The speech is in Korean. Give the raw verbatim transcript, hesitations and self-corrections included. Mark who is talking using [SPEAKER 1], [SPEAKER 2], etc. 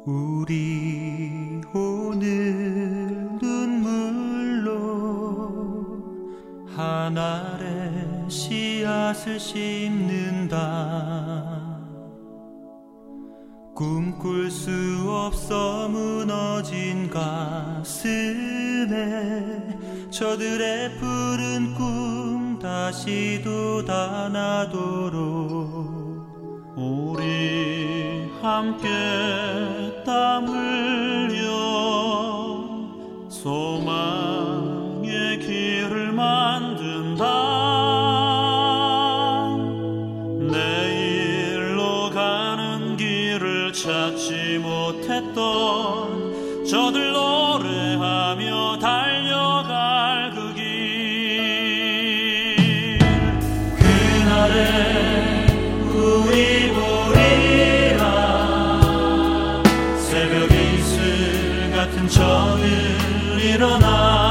[SPEAKER 1] 우리 오늘 눈물로 하늘에 씨앗을 심는다. 꿈꿀 수 없어 무너진 가슴에 저들의 푸른 꿈 다시 돋아나도록
[SPEAKER 2] 우리 함께 땀 흘려 소망의 길을 만든다. 내일로 가는 길을 찾지 못했던 저들 노래하며 달려갈 그 길,
[SPEAKER 1] 그날에 우리 보리라. 새벽 이슬 같은 저들 일어나